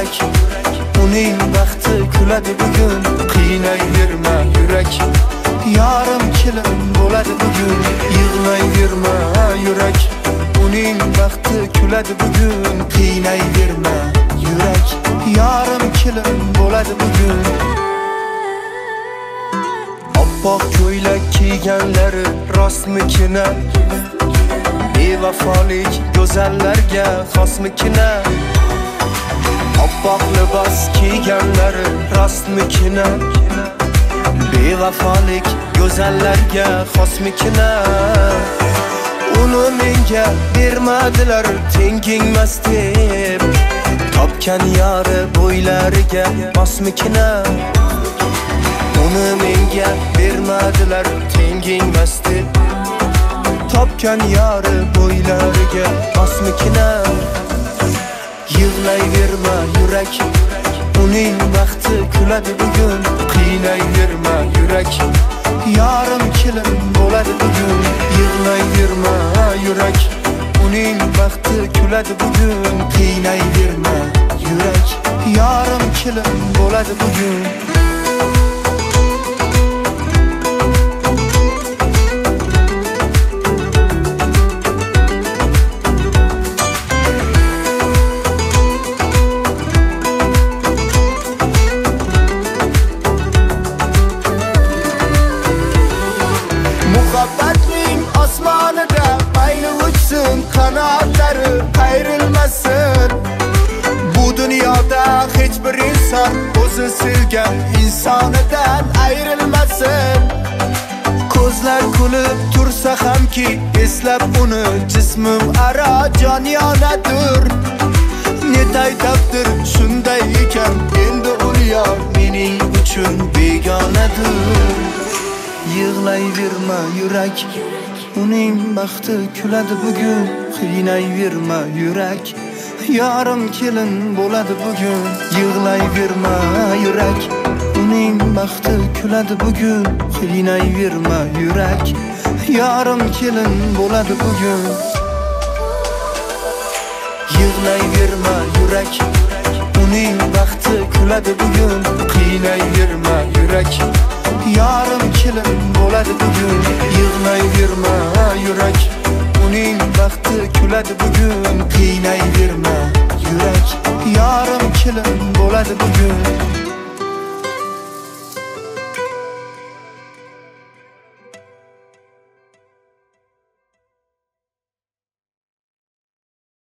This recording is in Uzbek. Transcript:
yurak. Uning baxti kuladi bugun, qiynayverma yurak. Yarim kelin bo'ladi bugun, yig'layverma yurak. Uning baxti kuladi bugun, qiynayverma yurak. Yarim kelin bo'ladi bugun. Oppoq ko'ylak kiyganlari rostmikina? Bevafolik go'zallarga xosmikina? Oppoq libos kiyganlari rostmikina? Bevafolik go'zallarga xosmikina? Uni menga bermadilar tengingmas deb, topgan yori bo'ylariga mosmikina? Uni menga bermadilar tengingmas deb, topgan yori bo'ylariga mosmikina? Yig'layverma yurak. Uning baxti kuladi bugun, qiynayverma yurak. Yarim kelin bo'ladi bugun, yig'layverma yurak. Uning baxti kuladi bugun, qiynayverma yurak. Yarim kelin bo'ladi bugun. Muhabbatning osmonida mayli uchsin, qanotlari qayrilmasin. Bu dunyoda hech bir inson o'zi sevgan insonidan ayrilmasin. Ko'zlar kulib tursa hamki, eslab uni jismim aro jonyonadir. Netay taqdir shunday ekan, endi u yor mening uchun begonadir. Yig'layverma yurak. Uning baxti kuladi bugun, qiynayverma yurak. Yarim kelin bo'ladi bugun, yig'layverma yurak. Uning baxti kuladi bugun, qiynayverma yurak. Yarim kelin bo'ladi bugun. Yig'layverma yurak. Uning baxti kuladi bugun, qiynayverma yurak. Yarim kelin bo'ladi bugun, yig'layverma yurak. Uning baxti kuladi bugun, qiynayverma yurak. Yarim kelin bo'ladi bugun.